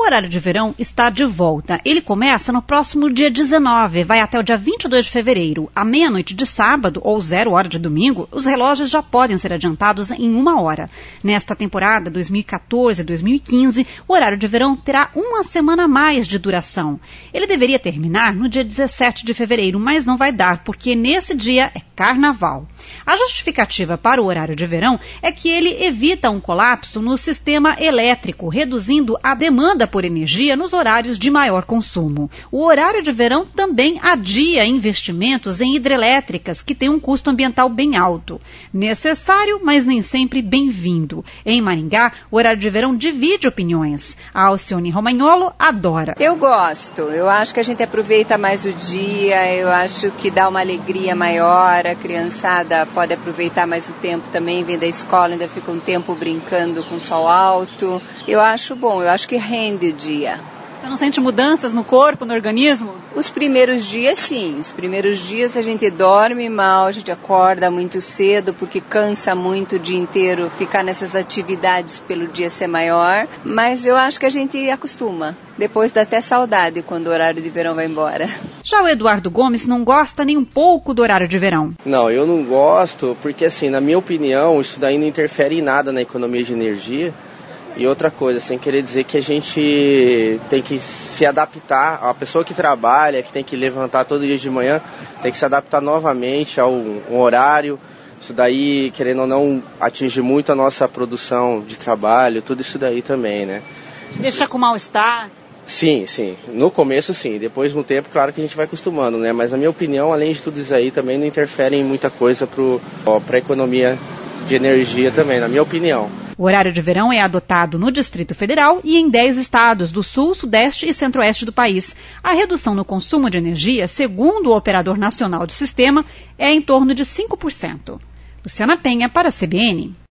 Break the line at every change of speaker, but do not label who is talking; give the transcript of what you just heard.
O horário de verão está de volta. Ele começa no próximo dia 19, vai até o dia 22 de fevereiro. À meia-noite de sábado ou 0 hora de domingo, os relógios já podem ser adiantados em 1 hora. Nesta temporada 2014-2015, o horário de verão terá 1 semana a mais de duração. Ele deveria terminar no dia 17 de fevereiro, mas não vai dar, porque nesse dia é carnaval. A justificativa para o horário de verão é que ele evita um colapso no sistema elétrico, reduzindo a demanda por energia nos horários de maior consumo. O horário de verão também adia investimentos em hidrelétricas, que têm um custo ambiental bem alto. Necessário, mas nem sempre bem-vindo. Em Maringá, o horário de verão divide opiniões. A Alcione Romagnolo adora.
Eu gosto. Eu acho que a gente aproveita mais o dia, eu acho que dá uma alegria maior, a criançada pode aproveitar mais o tempo também, vem da escola, ainda fica um tempo brincando com sol alto. Eu acho bom, eu acho que rende o dia.
Você não sente mudanças no corpo, no organismo?
Os primeiros dias, sim. Os primeiros dias a gente dorme mal, a gente acorda muito cedo, porque cansa muito o dia inteiro ficar nessas atividades pelo dia ser maior. Mas eu acho que a gente acostuma. Depois dá até saudade quando o horário de verão vai embora.
Já o Eduardo Gomes não gosta nem um pouco do horário de verão.
Não, eu não gosto, porque assim, na minha opinião, isso daí não interfere em nada na economia de energia. E outra coisa, sem querer dizer que a gente tem que se adaptar, a pessoa que trabalha, que tem que levantar todo dia de manhã, tem que se adaptar novamente ao um horário. Isso daí, querendo ou não, atinge muito a nossa produção de trabalho, tudo isso daí também, né?
Deixa com mal-estar?
Sim, sim. No começo, sim. Depois, no tempo, claro que a gente vai acostumando, né? Mas, na minha opinião, além de tudo isso aí, também não interfere em muita coisa para a economia de energia também, na minha opinião.
O horário de verão é adotado no Distrito Federal e em 10 estados do Sul, Sudeste e Centro-Oeste do país. A redução no consumo de energia, segundo o Operador Nacional do Sistema, é em torno de 5%. Luciana Penha para a CBN.